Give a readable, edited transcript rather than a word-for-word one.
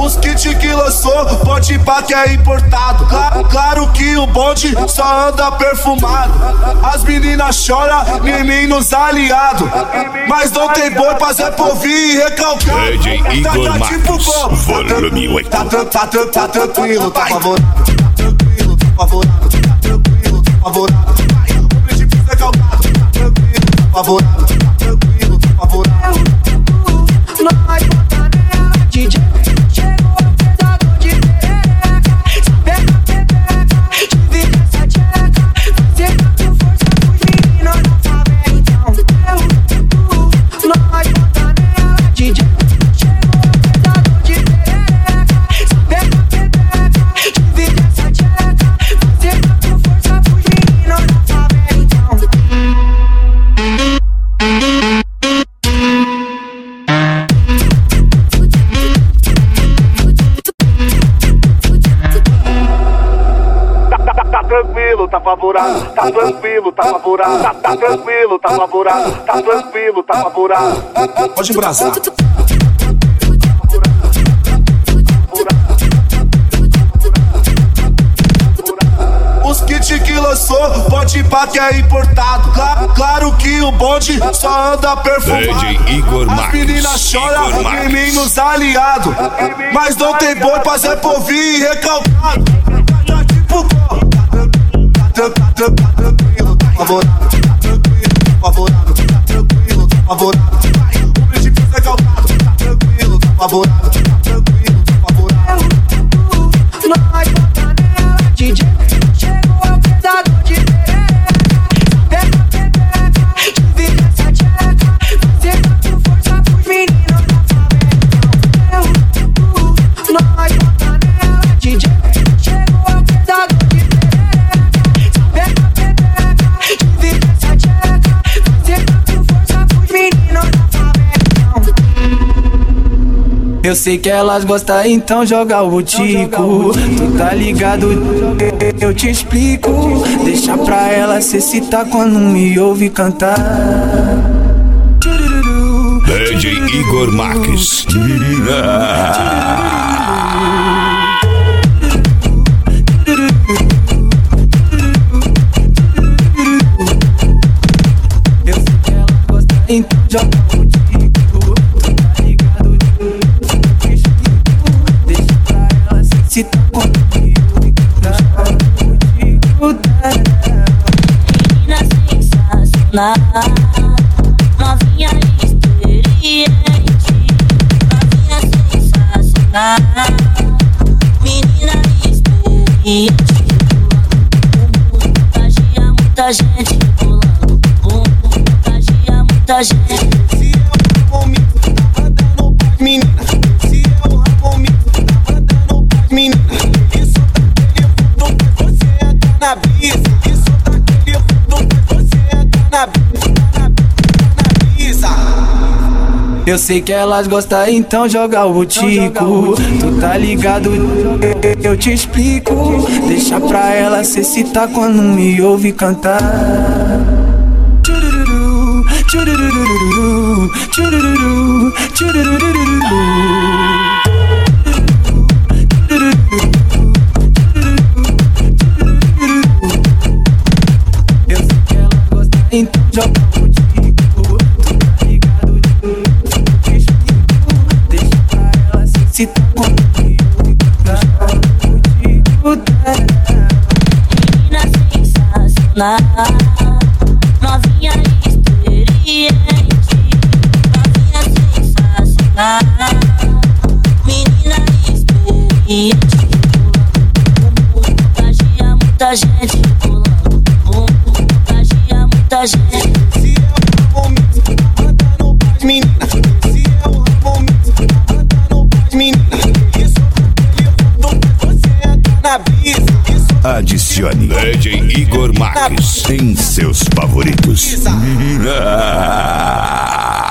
Os kits que lançou, pode pá que é importado. Claro que o bonde só anda perfumado. As meninas choram, meninos aliados. Mas não tem boi pra Zé Povinho e recalcar. DJ Igor Marques, volume 8. Tá tranquilo, tá favorável. Tá tranquilo, tá favorável. O precipício é calcado. Tá tranquilo, tá favorável. Nós bota nela, DJ. Chegou o pesador de perereca. Sapeca, pepeca, divide essa tcheca. Você tá com força pros meninos da favela, então. Nós bota nela, DJ. Chegou o pesador de perereca. Sapeca, pepeca, divide essa tcheca. Você tá com força pros meninos da favela, então. Tranquilo, tá favorável, tá tranquilo, tá favorável, tá tranquilo, tá favorável, tá tranquilo, tá favorável. Pode embrasar. Os kits que lançou, pode pá que é importado. Claro que o bonde só anda perfumado. DJ Igor As Marques, meninas choram, meninos aliados. Mas não tem boi pra Zé Povinho e recalcado. Tá tipo tranquilo, tá favorável. Tranquilo, tá favorável. O precipício é calcado. Tá tranquilo, tá favorável. Tranquilo, tá favorável. Nós bota nela, DJ. Chegou o pesador de perereca. Sapeca, pepeca, divide essa tcheca. Você tá com força pros meninos da favela, então. Nós bota nela, DJ. Chegou o pesador de perereca. Sapeca, pepeca, divide essa tcheca. Você tá com força pros meninos da favela, então. Eu sei que elas gostam, então joga o tico. Tu tá ligado, eu te explico. Deixa pra ela se excitar quando me ouve cantar. DJ Igor Marques. Eu sei que elas gostam, então joga o tico. Tu tá ligado, eu te explico. Deixa pra ela se excitar quando me ouve cantar. Menina sensacional, novinha experiente. Novinha sensacional, menina experiente. O mundo contagia muita gente rolando. O mundo contagia muita gente. Se é o Ramon tava dando pras meninas. Se é o Ramon tava dando pras meninas. Isso daquele fundo faz você entrar na brisa. Isso daquele fundo faz você entrar na brisa. Eu sei que elas gostam, então joga o tico. Tu tá ligado, eu te explico. Deixa pra ela se excitar quando me ouve cantar. Tchurururu, tchurururu, tchurururu, tchurururu. Eu sei que elas gostam, então joga o tico. Tu tá ligado, eu te explico. Deixa pra ela se excitar quando me ouve cantar. Menina sensacional, novinha experiente. Novinha sensacional, menina experiente. O mundo contagia muita gente rolando. O mundo contagia muita gente. Se é o Ramon tava dando pras meninas. Se é o Ramon tava dando pras meninas. Isso daquele fundo faz você entrar na brisa. Adicione DJ Igor Marques em seus favoritos.